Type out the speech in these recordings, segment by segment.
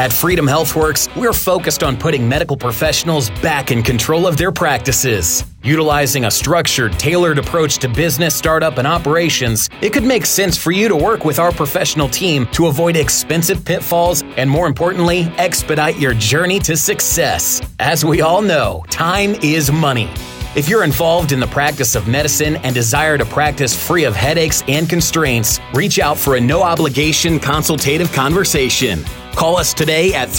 At Freedom HealthWorks, we're focused on putting medical professionals back in control of their practices. Utilizing a structured, tailored approach to business, startup, and operations, it could make sense for you to work with our professional team to avoid expensive pitfalls and, more importantly, expedite your journey to success. As we all know, time is money. If you're involved in the practice of medicine and desire to practice free of headaches and constraints, reach out for a no-obligation consultative conversation. Call us today at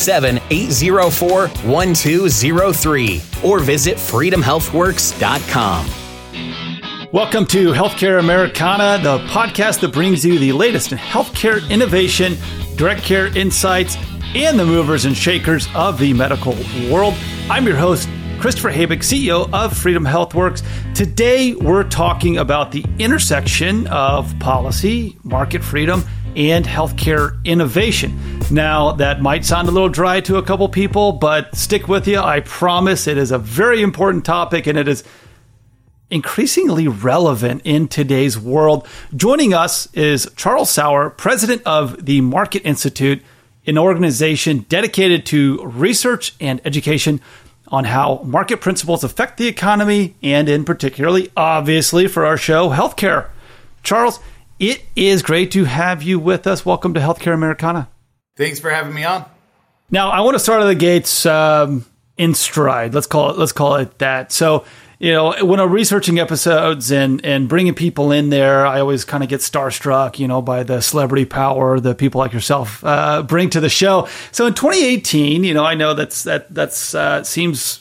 317-804-1203 or visit freedomhealthworks.com. Welcome to Healthcare Americana, the podcast that brings you the latest in healthcare innovation, direct care insights, and the movers and shakers of the medical world. I'm your host, Christopher Habig, CEO of Freedom HealthWorks. Today, we're talking about the intersection of policy, market freedom, and healthcare innovation. Now, that might sound a little dry to a couple people, but stick with you. I promise it is a very important topic, and it is increasingly relevant in today's world. Joining us is Charles Sauer, president of the Market Institute, an organization dedicated to research and education on how market principles affect the economy and, in particularly, obviously, for our show, healthcare. Charles, it is great to have you with us. Welcome to Healthcare Americana. Thanks for having me on. Now, I want to start out of the gates in stride. Let's call it that. So, when I'm researching episodes and bringing people in there, I always kind of get starstruck, by the celebrity power that people like yourself bring to the show. So in 2018, I know that seems,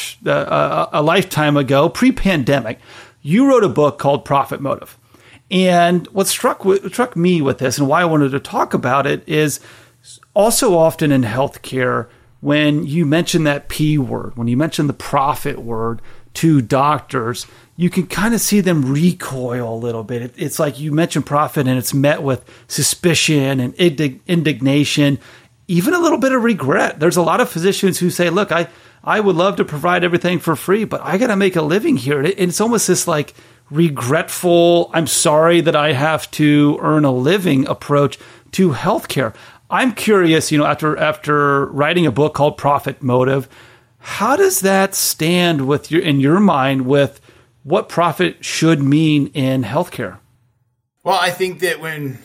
a lifetime ago, pre-pandemic, you wrote a book called Profit Motive. And what struck me with this and why I wanted to talk about it is also often in healthcare, when you mention that P word, when you mention the profit word to doctors, you can kind of see them recoil a little bit. It's like you mention profit and it's met with suspicion and indignation, even a little bit of regret. There's a lot of physicians who say, look, I would love to provide everything for free, but I got to make a living here. And it's almost this like regretful, I'm sorry that I have to earn a living approach to healthcare. I'm curious, after writing a book called Profit Motive, how does that stand in your mind with what profit should mean in healthcare? Well, I think that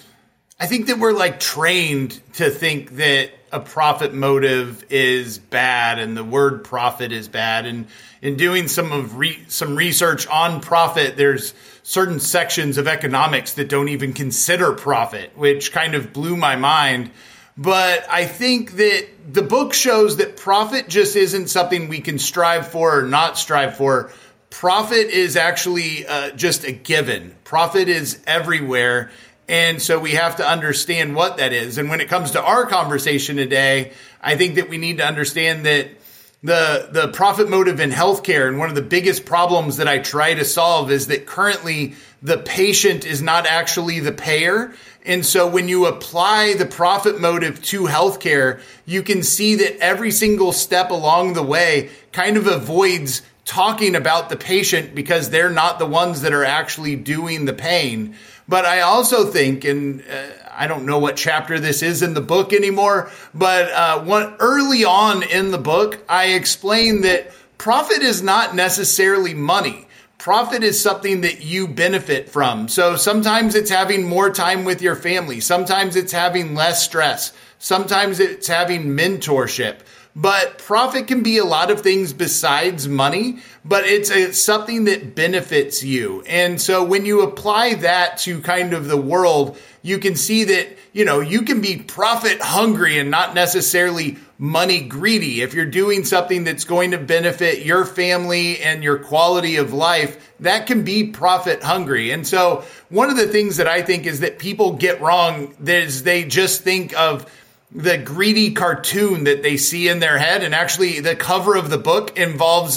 we're like trained to think that a profit motive is bad and the word profit is bad. And in doing some research on profit, there's certain sections of economics that don't even consider profit, which kind of blew my mind. But I think that the book shows that profit just isn't something we can strive for or not strive for. Profit is actually just a given. Profit is everywhere. And so we have to understand what that is. And when it comes to our conversation today, I think that we need to understand that the profit motive in healthcare, and one of the biggest problems that I try to solve, is that currently the patient is not actually the payer. And so when you apply the profit motive to healthcare, you can see that every single step along the way kind of avoids talking about the patient because they're not the ones that are actually doing the pain. But I also think, and I don't know what chapter this is in the book anymore, but early on in the book, I explained that profit is not necessarily money. Profit is something that you benefit from. So sometimes it's having more time with your family. Sometimes it's having less stress. Sometimes it's having mentorship. But profit can be a lot of things besides money, but it's something that benefits you. And so when you apply that to kind of the world, you can see that, you can be profit hungry and not necessarily money greedy. If you're doing something that's going to benefit your family and your quality of life, that can be profit hungry. And so one of the things that I think is that people get wrong is they just think of the greedy cartoon that they see in their head. And actually the cover of the book involves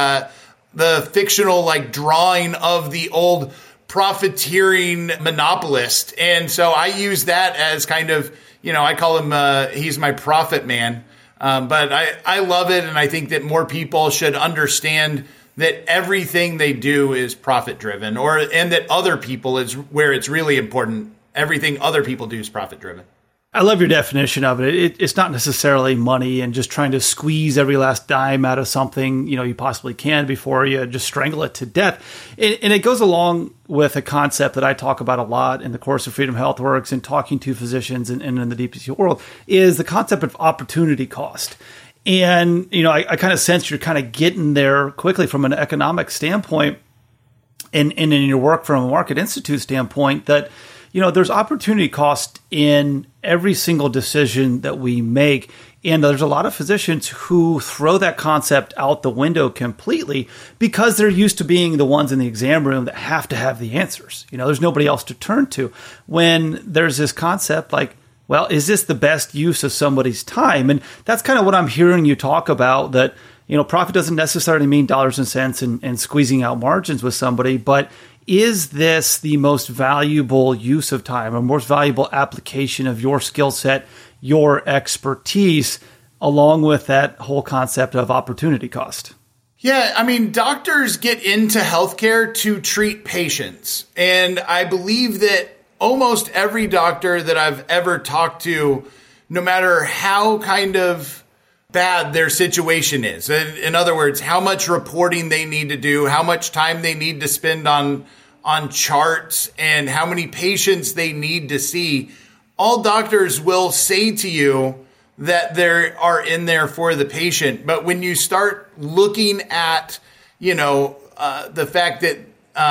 the fictional drawing of the old profiteering monopolist. And so I use that as kind of, I call him, he's my profit man. But I love it. And I think that more people should understand that everything they do is profit driven, and that other people is where it's really important. Everything other people do is profit driven. I love your definition of it. It's not necessarily money and just trying to squeeze every last dime out of something, you possibly can before you just strangle it to death. And it goes along with a concept that I talk about a lot in the course of Freedom Health Works and talking to physicians and in the DPC world is the concept of opportunity cost. And, I kind of sense you're kind of getting there quickly from an economic standpoint and in your work from a Market Institute standpoint that, there's opportunity cost in every single decision that we make. And there's a lot of physicians who throw that concept out the window completely because they're used to being the ones in the exam room that have to have the answers. There's nobody else to turn to. When there's this concept like, well, is this the best use of somebody's time? And that's kind of what I'm hearing you talk about, that profit doesn't necessarily mean dollars and cents and squeezing out margins with somebody, but is this the most valuable use of time or most valuable application of your skill set, your expertise, along with that whole concept of opportunity cost? Yeah, I mean, doctors get into healthcare to treat patients. And I believe that almost every doctor that I've ever talked to, no matter how kind of bad their situation is, in other words, how much reporting they need to do, how much time they need to spend on charts, and how many patients they need to see, all doctors will say to you that they are in there for the patient. But when you start looking at, the fact that,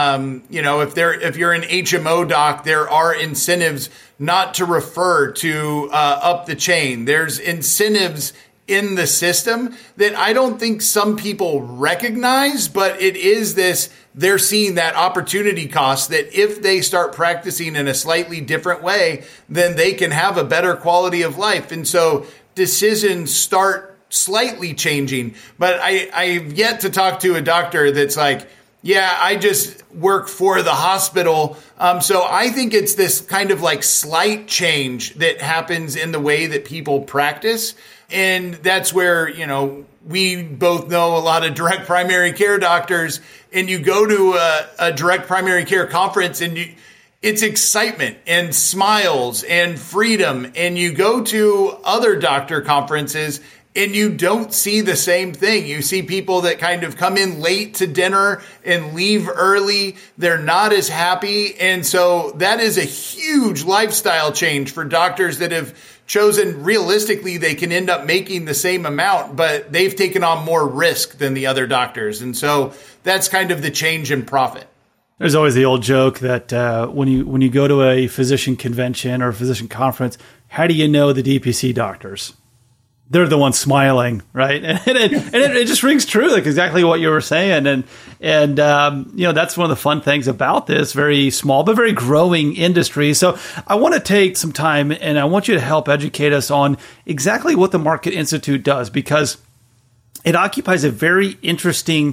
if you're an HMO doc, there are incentives not to refer to up the chain. There's incentives in the system that I don't think some people recognize, but it is this, they're seeing that opportunity cost that if they start practicing in a slightly different way, then they can have a better quality of life. And so decisions start slightly changing. But I've yet to talk to a doctor that's like, yeah, I just work for the hospital. So I think it's this kind of like slight change that happens in the way that people practice. And that's where, we both know a lot of direct primary care doctors, and you go to a direct primary care conference and it's excitement and smiles and freedom. And you go to other doctor conferences and you don't see the same thing. You see people that kind of come in late to dinner and leave early. They're not as happy. And so that is a huge lifestyle change for doctors that have chosen, realistically, they can end up making the same amount, but they've taken on more risk than the other doctors. And so that's kind of the change in profit. There's always the old joke that when you go to a physician convention or a physician conference, how do you know the DPC doctors? They're the ones smiling, right? And it just rings true, like exactly what you were saying. And that's one of the fun things about this very small but very growing industry. So I want to take some time and I want you to help educate us on exactly what the Market Institute does, because it occupies a very interesting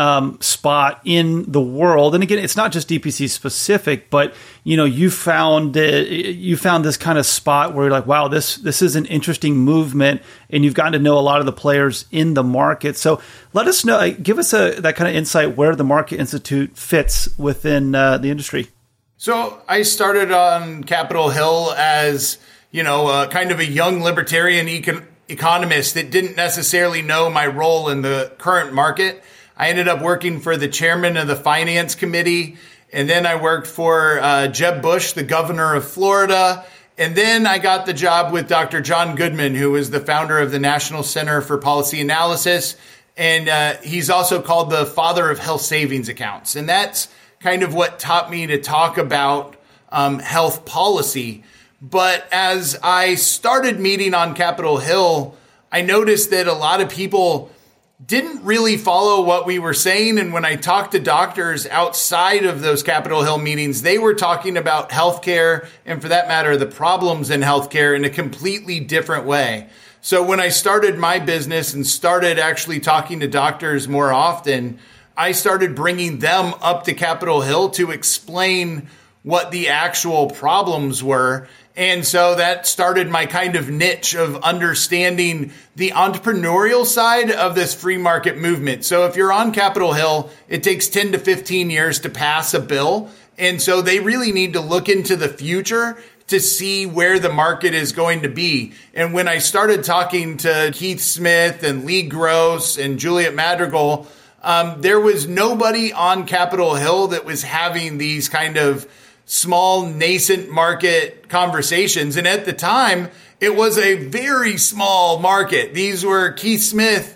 spot in the world. And again, it's not just DPC specific, but you found this kind of spot where you're like, wow, this is an interesting movement, and you've gotten to know a lot of the players in the market. So let us know, give us that kind of insight where the Market Institute fits within the industry. So I started on Capitol Hill as kind of a young libertarian economist that didn't necessarily know my role in the current market. I ended up working for the chairman of the finance committee. And then I worked for Jeb Bush, the governor of Florida. And then I got the job with Dr. John Goodman, who is the founder of the National Center for Policy Analysis. And he's also called the father of health savings accounts. And that's kind of what taught me to talk about health policy. But as I started meeting on Capitol Hill, I noticed that a lot of people didn't really follow what we were saying. And when I talked to doctors outside of those Capitol Hill meetings, they were talking about healthcare, and for that matter, the problems in healthcare in a completely different way. So when I started my business and started actually talking to doctors more often, I started bringing them up to Capitol Hill to explain what the actual problems were. And so that started my kind of niche of understanding the entrepreneurial side of this free market movement. So if you're on Capitol Hill, it takes 10 to 15 years to pass a bill. And so they really need to look into the future to see where the market is going to be. And when I started talking to Keith Smith and Lee Gross and Juliet Madrigal, there was nobody on Capitol Hill that was having these kind of small nascent market conversations. And at the time, it was a very small market. These were Keith Smith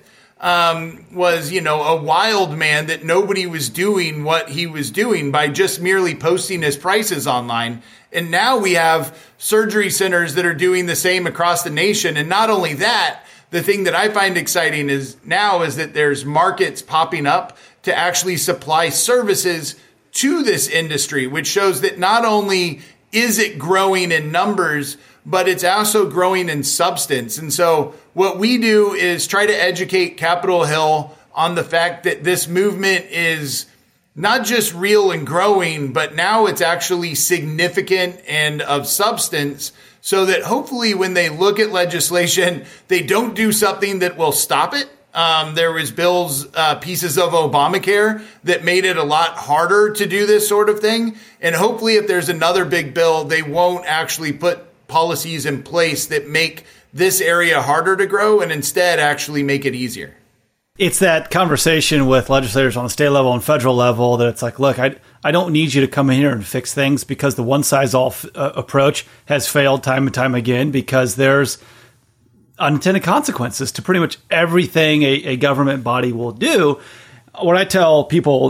was, a wild man that nobody was doing what he was doing by just merely posting his prices online. And now we have surgery centers that are doing the same across the nation. And not only that, the thing that I find exciting is that there's markets popping up to actually supply services to this industry, which shows that not only is it growing in numbers, but it's also growing in substance. And so what we do is try to educate Capitol Hill on the fact that this movement is not just real and growing, but now it's actually significant and of substance, so that hopefully when they look at legislation, they don't do something that will stop it. There was pieces of Obamacare that made it a lot harder to do this sort of thing. And hopefully if there's another big bill, they won't actually put policies in place that make this area harder to grow and instead actually make it easier. It's that conversation with legislators on the state level and federal level that it's like, look, I don't need you to come in here and fix things, because the one-size-all approach has failed time and time again, because there's unintended consequences to pretty much everything a government body will do. What I tell people,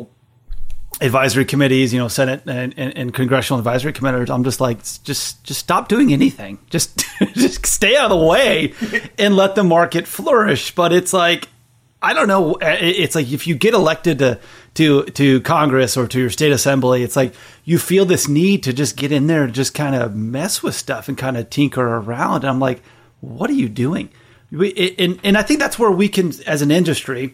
advisory committees, Senate and congressional advisory committees, I'm just like, just stop doing anything. Just stay out of the way and let the market flourish. But it's like, I don't know. It's like if you get elected to Congress or to your state assembly, it's like you feel this need to just get in there and just kind of mess with stuff and kind of tinker around. And I'm like, what are you doing? And I think that's where we can, as an industry,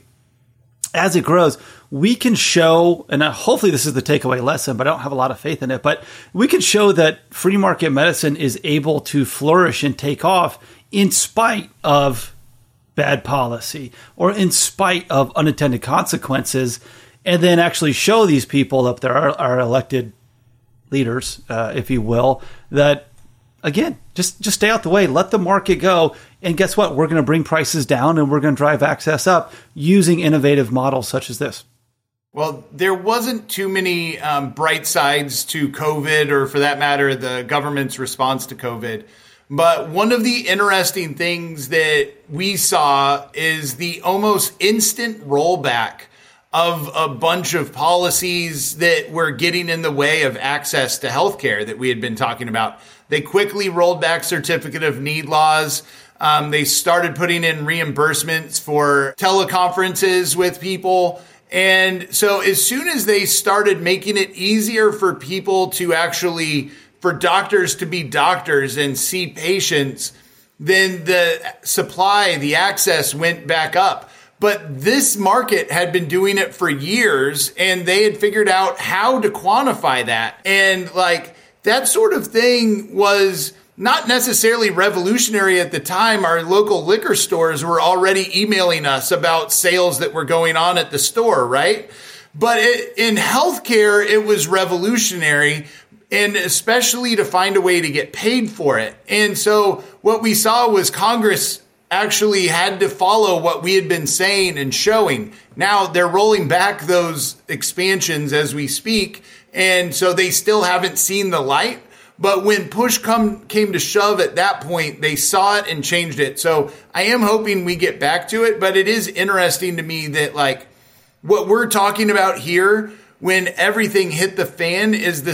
as it grows, we can show, and hopefully this is the takeaway lesson, but I don't have a lot of faith in it, but we can show that free market medicine is able to flourish and take off in spite of bad policy or in spite of unintended consequences, and then actually show these people up there, our elected leaders, if you will, that, again, just stay out the way, let the market go. And guess what? We're going to bring prices down and we're going to drive access up using innovative models such as this. Well, there wasn't too many bright sides to COVID, or for that matter, the government's response to COVID. But one of the interesting things that we saw is the almost instant rollback of a bunch of policies that were getting in the way of access to healthcare that we had been talking about. They quickly rolled back certificate of need laws. They started putting in reimbursements for teleconferences with people. And so as soon as they started making it easier for people to actually, for doctors to be doctors and see patients, then the supply, the access went back up. But this market had been doing it for years, and they had figured out how to quantify that. And like that sort of thing was not necessarily revolutionary at the time. Our local liquor stores were already emailing us about sales that were going on at the store, right? But in healthcare, it was revolutionary, and especially to find a way to get paid for it. And so what we saw was Congress actually had to follow what we had been saying and showing. Now they're rolling back those expansions as we speak, and so they still haven't seen the light. But when push came to shove at that point, they saw it and changed it. So I am hoping we get back to it, but it is interesting to me that like what we're talking about here, when everything hit the fan, is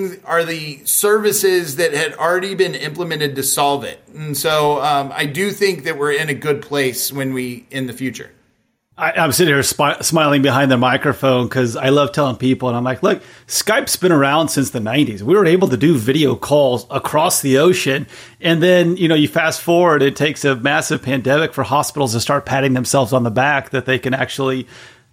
the services that had already been implemented to solve it. And so I do think that we're in a good place in the future. I'm sitting here smiling behind the microphone because I love telling people, and I'm like, look, Skype's been around since the 90s. We were able to do video calls across the ocean. And then, you fast forward, it takes a massive pandemic for hospitals to start patting themselves on the back that they can actually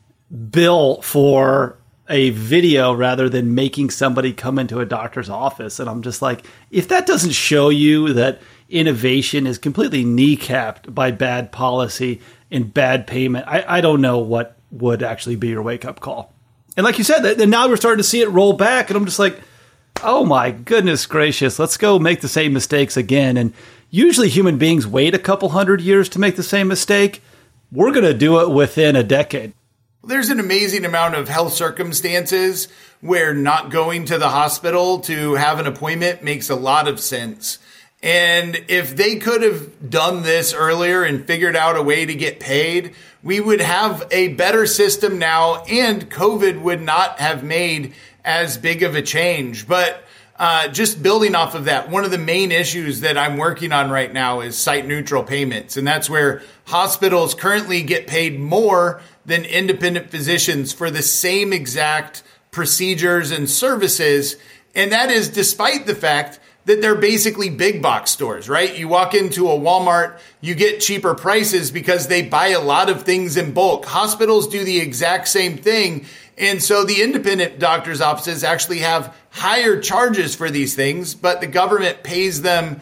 bill for a video rather than making somebody come into a doctor's office. And I'm just like, if that doesn't show you that innovation is completely kneecapped by bad policy and bad payment, I don't know what would actually be your wake-up call. And like you said, now we're starting to see it roll back, and I'm just like, oh my goodness gracious, let's go make the same mistakes again. And usually human beings wait a couple hundred years to make the same mistake. We're going to do it within a decade. There's an amazing amount of health circumstances where not going to the hospital to have an appointment makes a lot of sense. And if they could have done this earlier and figured out a way to get paid, we would have a better system now, and COVID would not have made as big of a change. But just building off of that, one of the main issues that I'm working on right now is site neutral payments. And that's where hospitals currently get paid more than independent physicians for the same exact procedures and services. And that is despite the fact that they're basically big box stores, right? You walk into a Walmart, you get cheaper prices because they buy a lot of things in bulk. Hospitals do the exact same thing. And so the independent doctors' offices actually have higher charges for these things, but the government pays them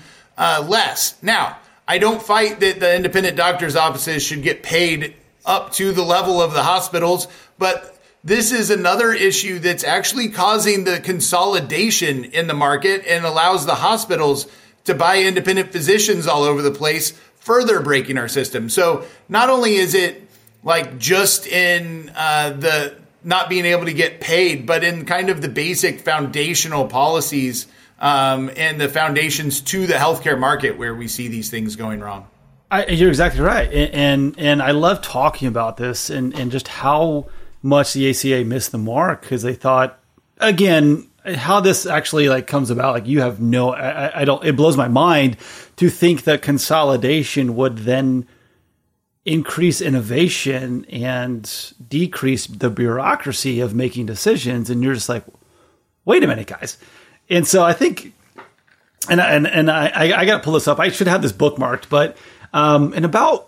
less. Now, I don't fight that the independent doctors' offices should get paid up to the level of the hospitals, but this is another issue that's actually causing the consolidation in the market and allows the hospitals to buy independent physicians all over the place, further breaking our system. So not only is it like just in the not being able to get paid, but in kind of the basic foundational policies and the foundations to the healthcare market where we see these things going wrong. You're exactly right. And I love talking about this and just how much the ACA missed the mark, because they thought, again, how this actually like comes about, like you have no, I don't, it blows my mind to think that consolidation would then increase innovation and decrease the bureaucracy of making decisions. And you're just like, wait a minute, guys. And so I think, and I got to pull this up. I should have this bookmarked, but in about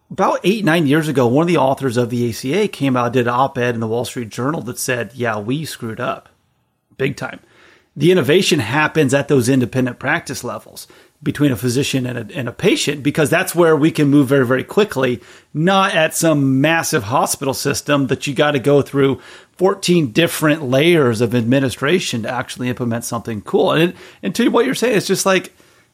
8-9 years ago, one of the authors of the ACA came out, did an op-ed in the Wall Street Journal that said, yeah, we screwed up big time. The innovation happens at those independent practice levels between a physician and a patient, because that's where we can move very, very quickly, not at some massive hospital system that you got to go through 14 different layers of administration to actually implement something cool. And to what you're saying, it's just like,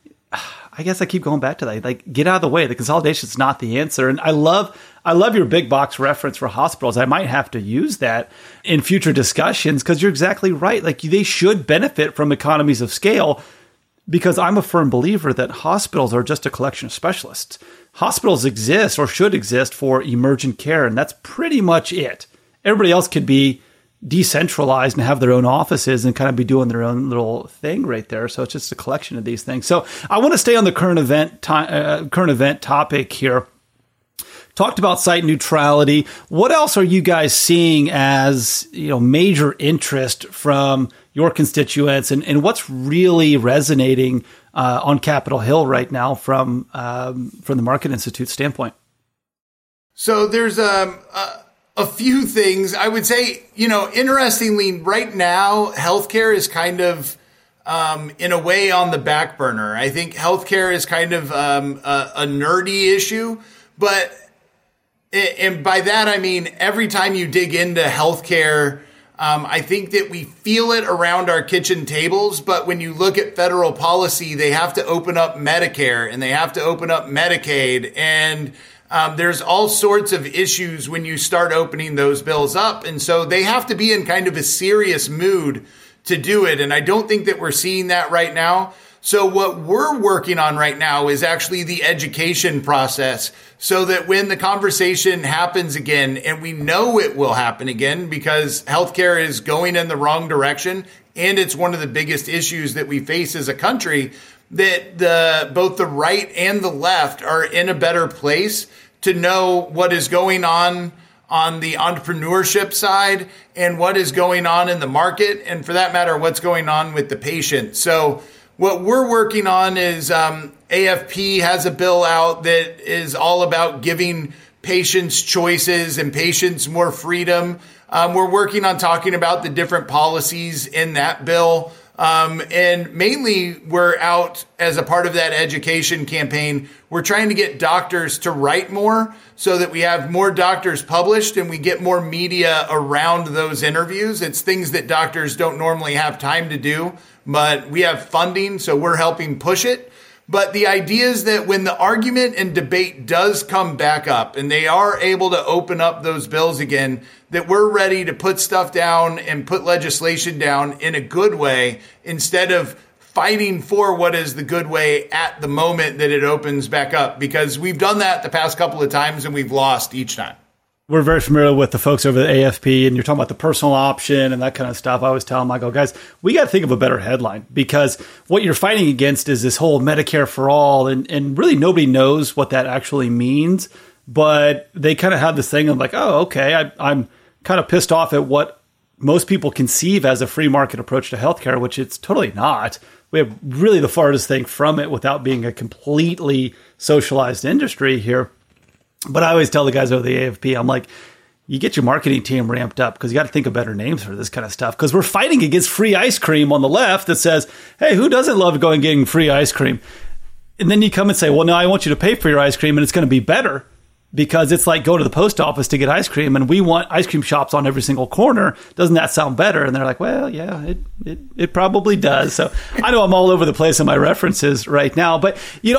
I guess I keep going back to that. Like, get out of the way. The consolidation is not the answer. And I love your big box reference for hospitals. I might have to use that in future discussions, because you're exactly right. Like, they should benefit from economies of scale, because I'm a firm believer that hospitals are just a collection of specialists. Hospitals exist, or should exist, for emergent care, and that's pretty much it. Everybody else could be decentralized and have their own offices and kind of be doing their own little thing right there. So it's just a collection of these things. So I want to stay on the current event topic here. Talked about site neutrality. What else are you guys seeing as, major interest from your constituents, and what's really resonating on Capitol Hill right now from the Market Institute standpoint? So there's a few things I would say. Interestingly, right now, healthcare is kind of in a way on the back burner. I think healthcare is kind of a nerdy issue, and by that I mean every time you dig into healthcare, I think that we feel it around our kitchen tables, but when you look at federal policy, they have to open up Medicare and they have to open up Medicaid, and there's all sorts of issues when you start opening those bills up. And so they have to be in kind of a serious mood to do it. And I don't think that we're seeing that right now. So what we're working on right now is actually the education process, so that when the conversation happens again, and we know it will happen again because healthcare is going in the wrong direction, and it's one of the biggest issues that we face as a country, that both the right and the left are in a better place to know what is going on the entrepreneurship side and what is going on in the market, and for that matter, what's going on with the patient. So what we're working on is AFP has a bill out that is all about giving patients choices and patients more freedom. We're working on talking about the different policies in that bill. And mainly we're out as a part of that education campaign. We're trying to get doctors to write more so that we have more doctors published and we get more media around those interviews. It's things that doctors don't normally have time to do but we have funding, so we're helping push it. But the idea is that when the argument and debate does come back up and they are able to open up those bills again, that we're ready to put stuff down and put legislation down in a good way instead of fighting for what is the good way at the moment that it opens back up, because we've done that the past couple of times and we've lost each time. We're very familiar with the folks over at AFP, and you're talking about the personal option and that kind of stuff. I always tell them, I go, guys, we got to think of a better headline, because what you're fighting against is this whole Medicare for all, and really nobody knows what that actually means, but they kind of have this thing of like, oh, okay, I'm kind of pissed off at what most people conceive as a free market approach to healthcare, which it's totally not. We have really the farthest thing from it without being a completely socialized industry here. But I always tell the guys over the AFP, I'm like, you get your marketing team ramped up, because you got to think of better names for this kind of stuff, because we're fighting against free ice cream on the left that says, hey, who doesn't love going and getting free ice cream? And then you come and say, well, no, I want you to pay for your ice cream and it's going to be better, because it's like go to the post office to get ice cream and we want ice cream shops on every single corner. Doesn't that sound better? And they're like, well, yeah, it probably does. So I know I'm all over the place in my references right now, but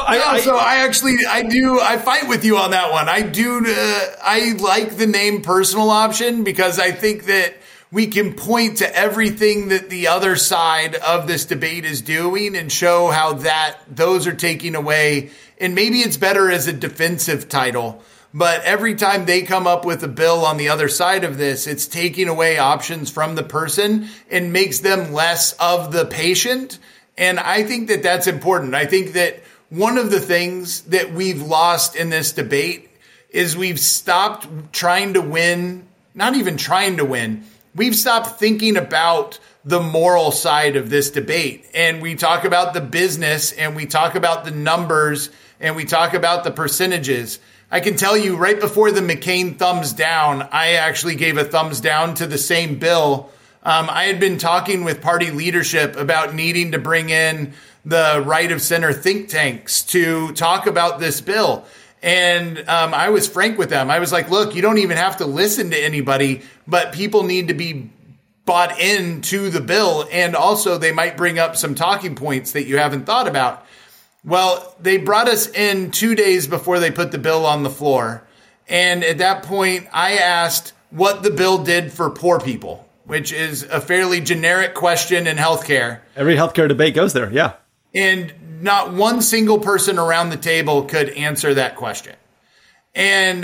I fight with you on that one. I like the name personal option, because I think that we can point to everything that the other side of this debate is doing and show how those are taking away. And maybe it's better as a defensive title. But every time they come up with a bill on the other side of this, it's taking away options from the person and makes them less of the patient. And I think that that's important. I think that one of the things that we've lost in this debate is we've stopped trying to win, not even trying to win. We've stopped thinking about the moral side of this debate. And we talk about the business and we talk about the numbers and we talk about the percentages. I can tell you right before the McCain thumbs down, I actually gave a thumbs down to the same bill. I had been talking with party leadership about needing to bring in the right of center think tanks to talk about this bill. And I was frank with them. I was like, look, you don't even have to listen to anybody, but people need to be bought into the bill. And also they might bring up some talking points that you haven't thought about. Well, they brought us in 2 days before they put the bill on the floor. And at that point, I asked what the bill did for poor people, which is a fairly generic question in healthcare. Every healthcare debate goes there, yeah. And not one single person around the table could answer that question. And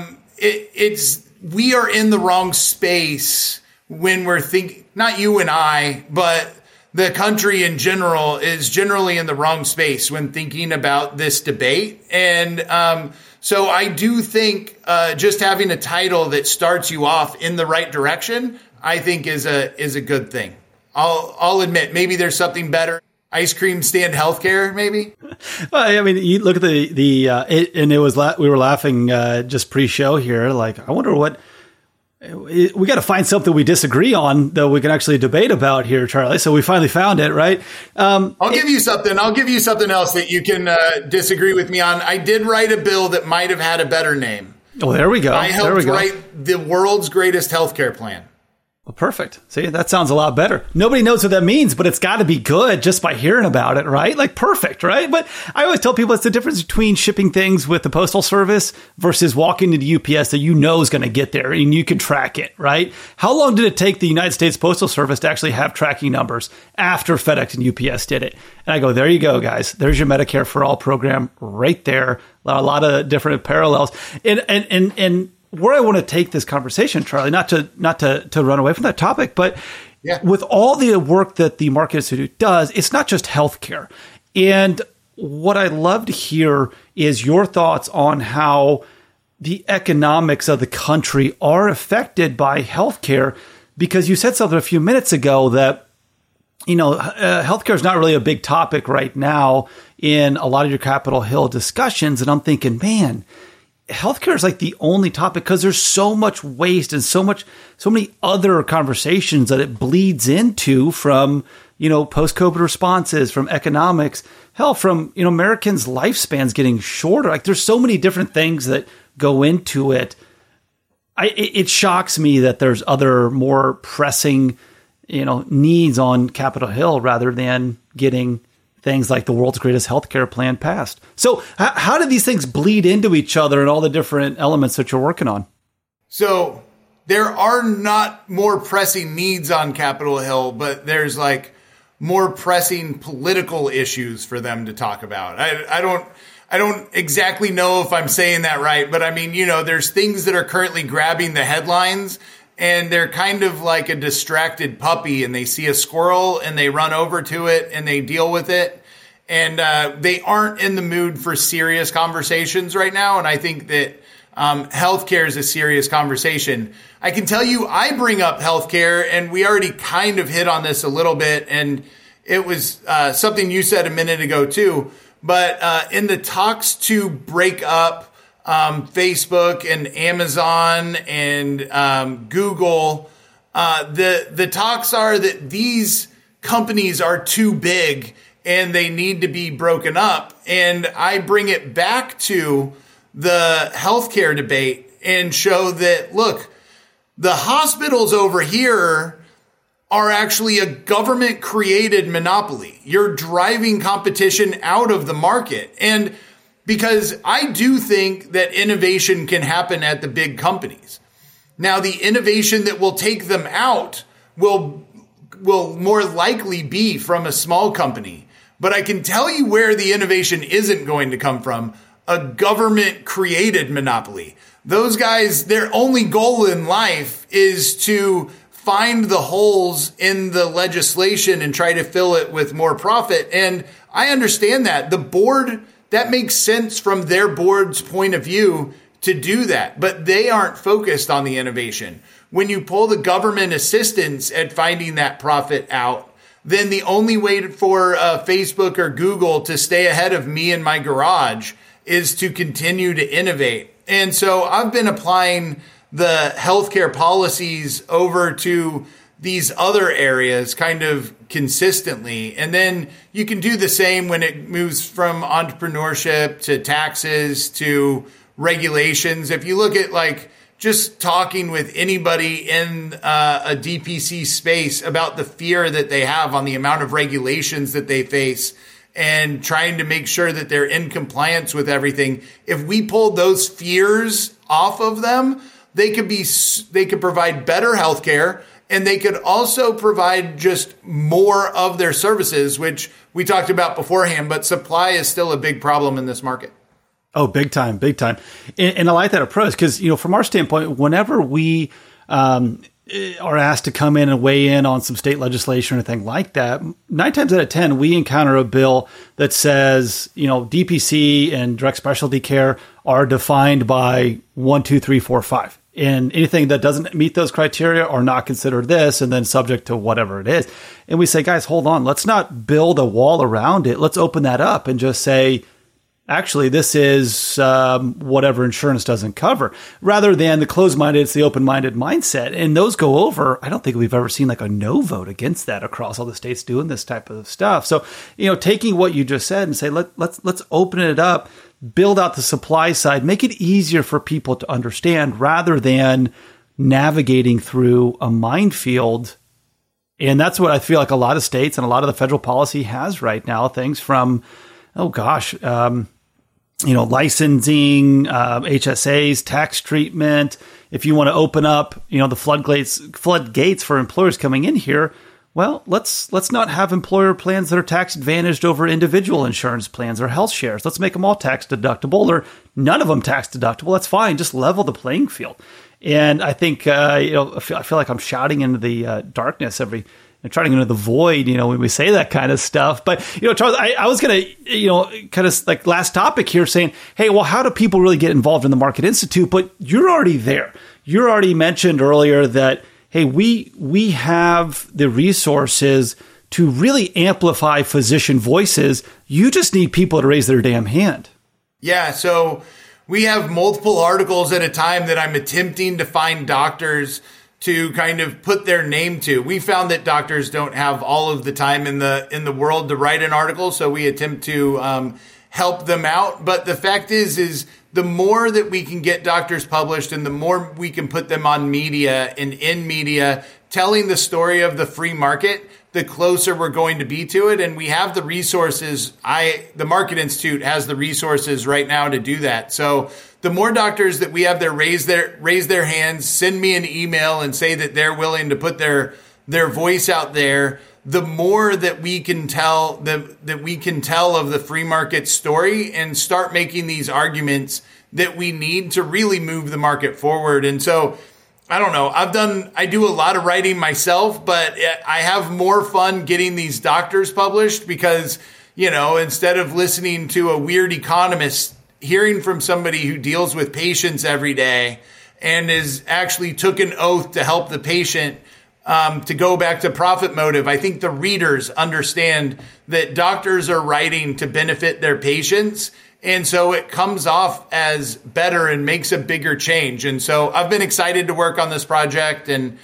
we are in the wrong space when we're thinking, not you and I, but the country in general is generally in the wrong space when thinking about this debate. And so I do think just having a title that starts you off in the right direction, I think is a good thing. I'll admit, maybe there's something better. Ice cream stand healthcare, maybe. Well, I mean, you look at we were laughing just pre-show here. Like, I wonder what. We got to find something we disagree on that we can actually debate about here, Charlie. So we finally found it, right? I'll give you something. I'll give you something else that you can disagree with me on. I did write a bill that might have had a better name. Oh, there we go. I helped write the world's greatest healthcare plan. Well, perfect. See, that sounds a lot better. Nobody knows what that means, but it's got to be good just by hearing about it, right? Like, perfect, right? But I always tell people it's the difference between shipping things with the Postal Service versus walking into UPS that you know is going to get there and you can track it, right? How long did it take the United States Postal Service to actually have tracking numbers after FedEx and UPS did it? And I go, there you go, guys. There's your Medicare for All program right there. A lot of different parallels. And where I want to take this conversation, Charlie, not to run away from that topic, but with all the work that the Market Institute does, it's not just healthcare. And what I'd love to hear is your thoughts on how the economics of the country are affected by healthcare, because you said something a few minutes ago that, healthcare is not really a big topic right now in a lot of your Capitol Hill discussions. And I'm thinking, man, healthcare is like the only topic, because there's so much waste and so many other conversations that it bleeds into, from, post-COVID responses, from economics, hell, from, Americans' lifespans getting shorter. Like, there's so many different things that go into it. It shocks me that there's other more pressing needs on Capitol Hill rather than getting things like the world's greatest healthcare plan passed. So how do these things bleed into each other and all the different elements that you're working on? So there are not more pressing needs on Capitol Hill, but there's like more pressing political issues for them to talk about. I don't exactly know if I'm saying that right, but I mean, there's things that are currently grabbing the headlines, and they're kind of like a distracted puppy, and they see a squirrel and they run over to it and they deal with it. And they aren't in the mood for serious conversations right now. And I think that healthcare is a serious conversation. I can tell you, I bring up healthcare, and we already kind of hit on this a little bit. And it was something you said a minute ago too. But in the talks to break up Facebook and Amazon and Google, the talks are that these companies are too big and they need to be broken up. And I bring it back to the healthcare debate and show that, look, the hospitals over here are actually a government created monopoly. You're driving competition out of the market. And because I do think that innovation can happen at the big companies. Now, the innovation that will take them out will more likely be from a small company. But I can tell you where the innovation isn't going to come from: a government created monopoly. Those guys, their only goal in life is to find the holes in the legislation and try to fill it with more profit. And I understand that. The board, that makes sense from their board's point of view to do that, but they aren't focused on the innovation. When you pull the government assistance at finding that profit out, then the only way for Facebook or Google to stay ahead of me in my garage is to continue to innovate. And so I've been applying the healthcare policies over to these other areas kind of consistently. And then you can do the same when it moves from entrepreneurship to taxes to regulations. If you look at like just talking with anybody in a DPC space about the fear that they have on the amount of regulations that they face and trying to make sure that they're in compliance with everything, if we pulled those fears off of them, they could provide better healthcare, and they could also provide just more of their services, which we talked about beforehand, but supply is still a big problem in this market. Oh, big time, big time. And I like that approach because, from our standpoint, whenever we are asked to come in and weigh in on some state legislation or anything like that, 9 times out of 10, we encounter a bill that says, DPC and direct specialty care are defined by 1, 2, 3, 4, 5. And anything that doesn't meet those criteria are not considered this, and then subject to whatever it is. And we say, guys, hold on. Let's not build a wall around it. Let's open that up and just say, actually, this is whatever insurance doesn't cover, rather than the closed-minded, it's the open-minded mindset. And those go over. I don't think we've ever seen like a no vote against that across all the states doing this type of stuff. So, taking what you just said and say, let's open it up, build out the supply side, make it easier for people to understand rather than navigating through a minefield. And that's what I feel like a lot of states and a lot of the federal policy has right now. Things from, licensing, HSAs, tax treatment. If you want to open up, the floodgates for employers coming in here, well, let's not have employer plans that are tax advantaged over individual insurance plans or health shares. Let's make them all tax deductible, or none of them tax deductible. That's fine. Just level the playing field. And I think, I feel like I'm shouting into the darkness and trying into the void, when we say that kind of stuff. But, Charles, I was going to, kind of like last topic here saying, hey, well, how do people really get involved in the Market Institute? But you're already there. You already mentioned earlier that, hey, we have the resources to really amplify physician voices. You just need people to raise their damn hand. Yeah. So we have multiple articles at a time that I'm attempting to find doctors to kind of put their name to. We found that doctors don't have all of the time in the world to write an article, so we attempt to help them out. But the fact is the more that we can get doctors published and the more we can put them on media and in media, telling the story of the free market, the closer we're going to be to it. And we have the resources. The Market Institute has the resources right now to do that. So the more doctors that we have there raise their hands, send me an email and say that they're willing to put their voice out there, the more that we can tell that we can tell of the free market story and start making these arguments that we need to really move the market forward. And so I don't know. I do a lot of writing myself, but I have more fun getting these doctors published because, instead of listening to a weird economist, hearing from somebody who deals with patients every day and is actually took an oath to help the patient, to go back to profit motive. I think the readers understand that doctors are writing to benefit their patients. And so it comes off as better and makes a bigger change. And so I've been excited to work on this project. And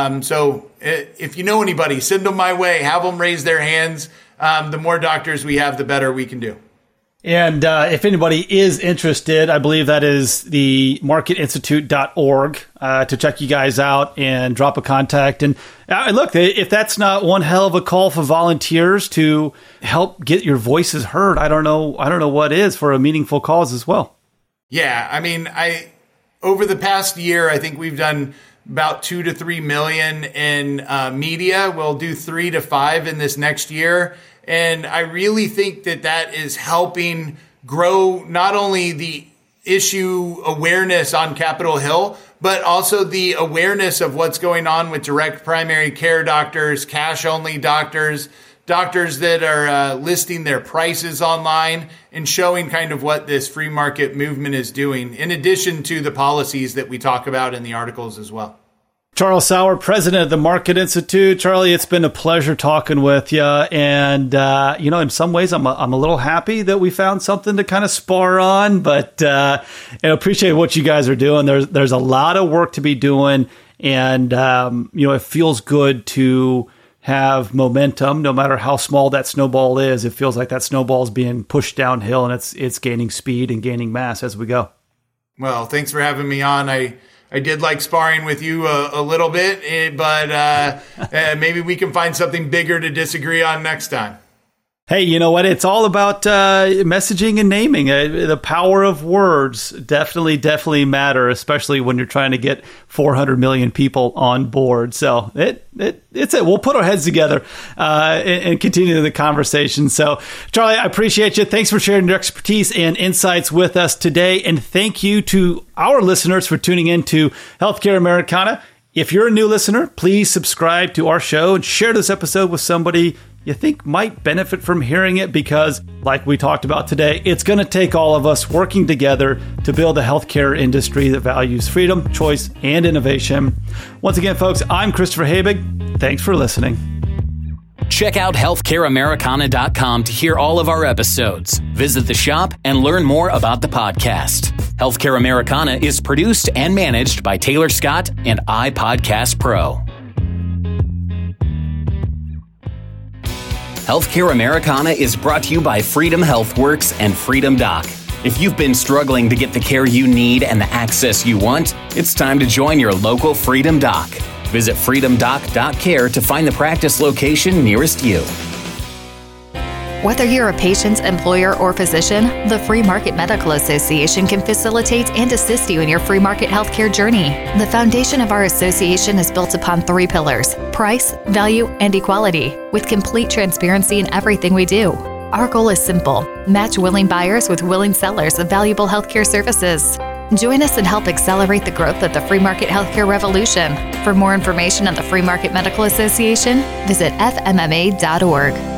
so if you know anybody, send them my way, have them raise their hands. The more doctors we have, the better we can do. And if anybody is interested, I believe that is the marketinstitute.org to check you guys out and drop a contact. And look, if that's not one hell of a call for volunteers to help get your voices heard, I don't know what is for a meaningful cause as well. Yeah, I mean, over the past year, I think we've done about 2 to 3 million in media. We'll do 3 to 5 in this next year. And I really think that is helping grow not only the issue awareness on Capitol Hill, but also the awareness of what's going on with direct primary care doctors, cash-only doctors that are listing their prices online and showing kind of what this free market movement is doing, in addition to the policies that we talk about in the articles as well. Charles Sauer, president of the Market Institute. Charlie, it's been a pleasure talking with you. And, in some ways, I'm a little happy that we found something to kind of spar on, but I appreciate what you guys are doing. There's a lot of work to be doing. And, it feels good to have momentum, no matter how small that snowball is. It feels like that snowball is being pushed downhill and it's gaining speed and gaining mass as we go. Well, thanks for having me on. I did like sparring with you a little bit, but maybe we can find something bigger to disagree on next time. Hey, you know what? It's all about messaging and naming. The power of words definitely matter, especially when you're trying to get 400 million people on board. So it's it. We'll put our heads together and continue the conversation. So, Charlie, I appreciate you. Thanks for sharing your expertise and insights with us today. And thank you to our listeners for tuning in to Healthcare Americana. If you're a new listener, please subscribe to our show and share this episode with somebody you think might benefit from hearing it, because like we talked about today, it's going to take all of us working together to build a healthcare industry that values freedom, choice, and innovation. Once again, folks, I'm Christopher Habig. Thanks for listening. Check out healthcareamericana.com to hear all of our episodes. Visit the shop and learn more about the podcast. Healthcare Americana is produced and managed by Taylor Scott and iPodcast Pro. Healthcare Americana is brought to you by Freedom HealthWorks and Freedom Doc. If you've been struggling to get the care you need and the access you want, it's time to join your local Freedom Doc. Visit freedomdoc.care to find the practice location nearest you. Whether you're a patient, employer, or physician, the Free Market Medical Association can facilitate and assist you in your free market healthcare journey. The foundation of our association is built upon 3 pillars: price, value, and equality, with complete transparency in everything we do. Our goal is simple: match willing buyers with willing sellers of valuable healthcare services. Join us and help accelerate the growth of the free market healthcare revolution. For more information on the Free Market Medical Association, visit fmma.org.